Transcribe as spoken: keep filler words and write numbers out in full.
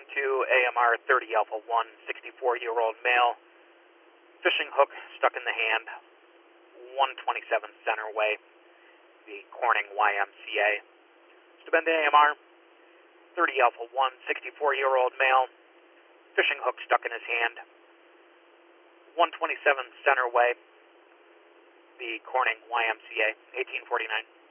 one two A M R thirty Alpha one, sixty-four-year-old male, fishing hook stuck in the hand, one twenty-seven Center Way, the Corning Y M C A. Steubenville A M R thirty Alpha one, sixty-four-year-old male, fishing hook stuck in his hand, one twenty-seven Center Way, the Corning Y M C A, eighteen forty-nine.